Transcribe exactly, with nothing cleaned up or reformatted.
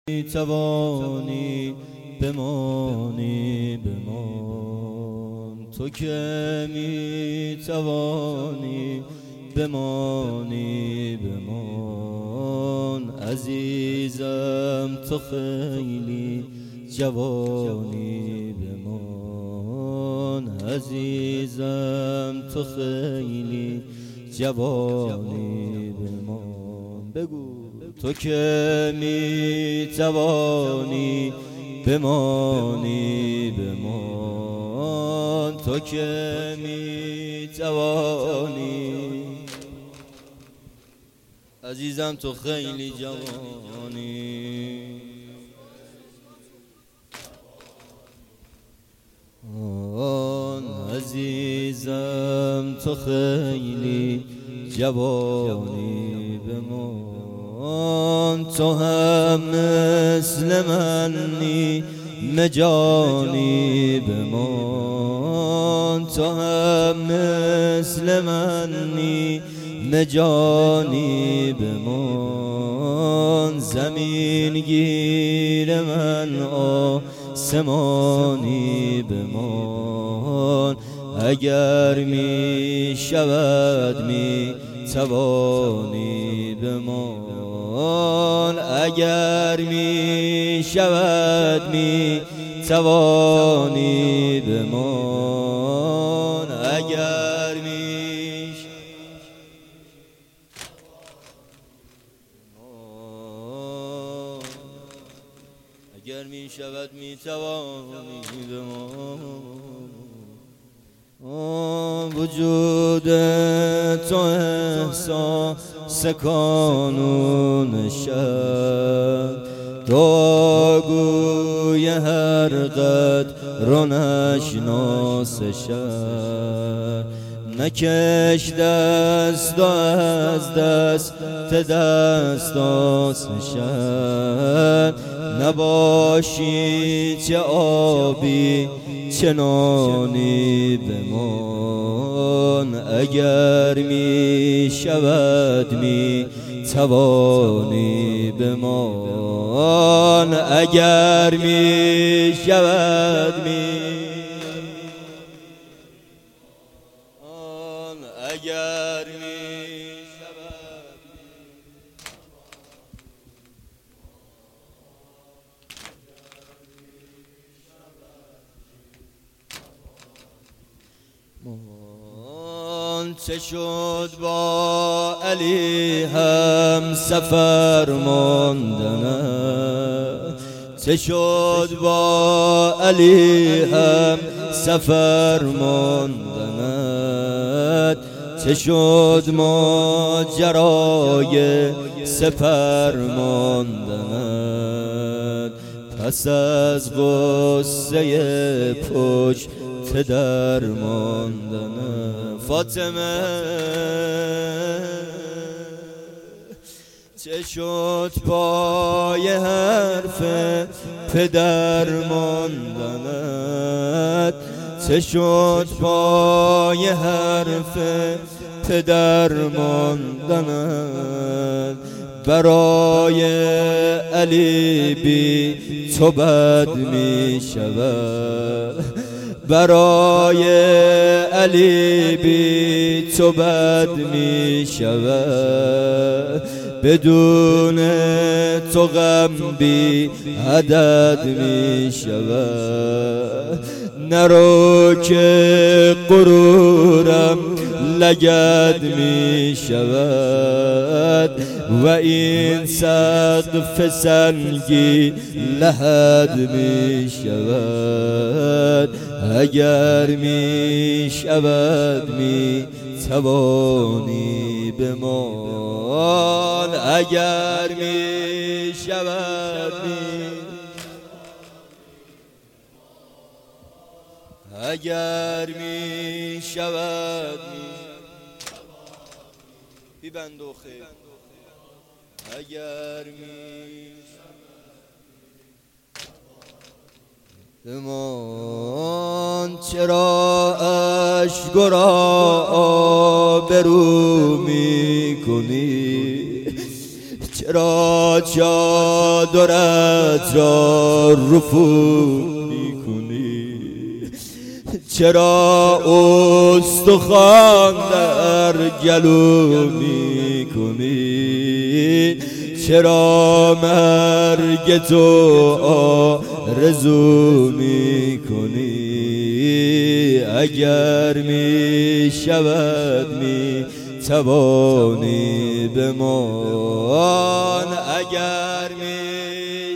می توانی بمانی بمان، تو که می توانی بمانی بمان. عزیزم تو خیلی جوانی بمان، عزیزم تو خیلی جوانی بمان. بگو تو که می توانی بمانی بمان، تو که می توانی. عزیزم تو خیلی جوانی، آن عزیزم تو خیلی جوانی بمان. تو هم مثل منی مجانی بمان، تو هم مثل منی مجانی بمان. زمین گیر من آسمانی بمان، اگر می شود می توانی بمان، اگر می شود می توانی بمان، اگر می اگر می شود می توانی بمان. وجود تو احساس کانون شد، دعاگوی هر قدر رو نشناس شد. نکش دست و از دست دست شد، نباشی چه آبی چه نانی بمان. اگر می شود می توانی بمان، اگر می شود می اگر می شود من. چه شد با علی هم سفر ماندنت، چه شد با علی هم سفر ماندنت. چه شد ماجرای سپر ماندنت، پس از غصه پشت در ماندنت. فاطمه چه شد پای حرف پدر ماندنت، چه شد پای حرف پدر ماندنت. برای علی بی تو بد می شود، برای علی بی تو بد می شود. بدون تو غم بی عدد می شود. نرو که غرورم لگد می شود، و این سقف سنگی لحد می شود. اگر می شود می توانی بمان، اگر می شود می اگر می شود می بیبند و خیر. اگر می بمان، چرا اشک را آبرو می کنی، چرا چادرت را رفو میکنی؟ چرا استخوان در گلو میکنی؟ چرا مرگ تو آرزو میکنی؟ اگر می شود می توانی بمان، اگر می